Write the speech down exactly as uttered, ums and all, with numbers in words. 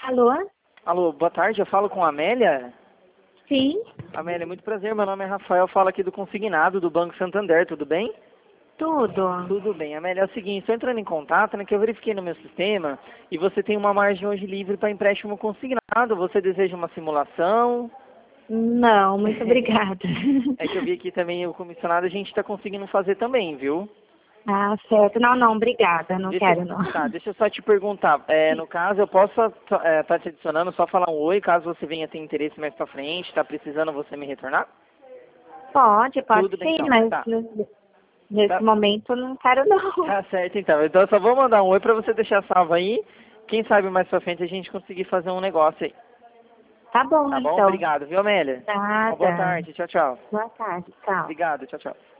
Alô? Alô, boa tarde, eu falo com a Amélia? Sim, Amélia, muito prazer, meu nome é Rafael, falo aqui do Consignado do Banco Santander, tudo bem? tudo. Tudo bem, Amélia, é o seguinte, estou entrando em contato, né, que eu verifiquei no meu sistema e você tem uma margem hoje livre para empréstimo consignado, você deseja uma simulação? Não, muito obrigada. É que eu vi aqui também o comissionado, a gente está conseguindo fazer também, viu? Ah, certo. Não, não, obrigada. Não Deixa, quero, não. tá, deixa eu só te perguntar, é, no caso eu posso estar te adicionando, só falar um oi, caso você venha ter interesse mais pra frente, está precisando você me retornar? Pode, pode Tudo bem sim, então, mas tá. nesse Tá, momento não quero, não. tá certo então. Então eu só vou mandar um oi pra você deixar salvo aí. Quem sabe mais pra frente a gente conseguir fazer um negócio aí. Tá bom, Tá bom? então. Obrigado, viu, Amélia? Uma boa Nada. tarde. Tchau, tchau. Boa tarde, tchau. Obrigado, tchau, tchau.